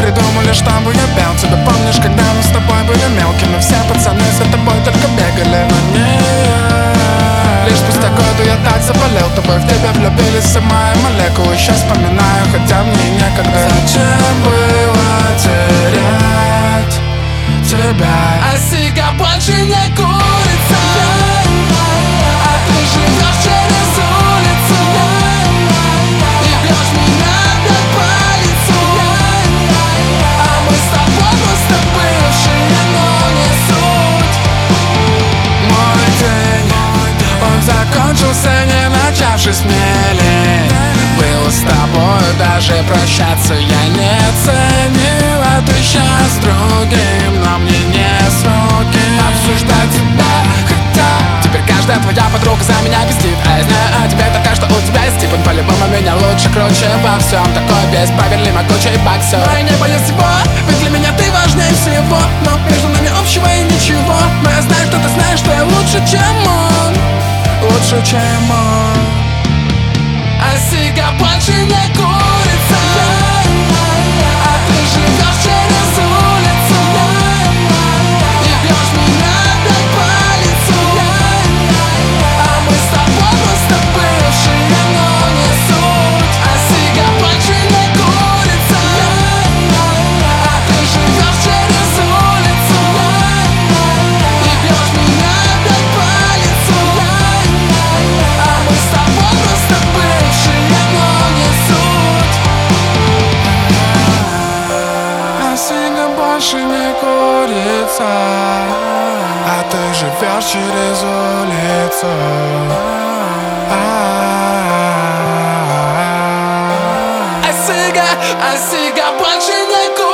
придумали, чтобы я пел тебя. Помнишь, когда мы с тобой были мелкими? Все пацаны за тобой только бегали, но не я. Лишь спустя годы я так заболел тобой. В тебя влюбились все мои молекулы. Еще вспоминаю, хотя мне и некогда. Зачем было терять тебя? А сига больше не курица, а ты живешь через улицу и бьешь меня опять по лицу. А мы с тобой просто бывшие, но не суть. Мой день, он закончился, не начавшись смелее. Было с тобой даже прощаться я не ценил. А ты сейчас с другим, но мне не с руки обсуждать тебя. Хотя теперь каждая твоя подруга за меня пиздит. А я знаю о тебе только, что у тебя есть тип. Он по-любому меня лучше, круче во всем. Такой весь правильный, могучий боксер. Но я не боюсь его, ведь для меня ты важнее всего. Но между нами общего и ничего. Но я знаю, что ты знаешь, что я лучше, чем он. Лучше, чем он. А сига больше не курица, а ты живешь через улицу и бьешь меня опять по лицу. А мы с тобой просто бывшие, но не суть. А сига больше не курица, а ты живешь через улицу и бьешь меня опять по лицу. А мы с тобой просто бывшие, но не суть. А сига больше не курица, а ты живешь через улицу. А сига больше не курица.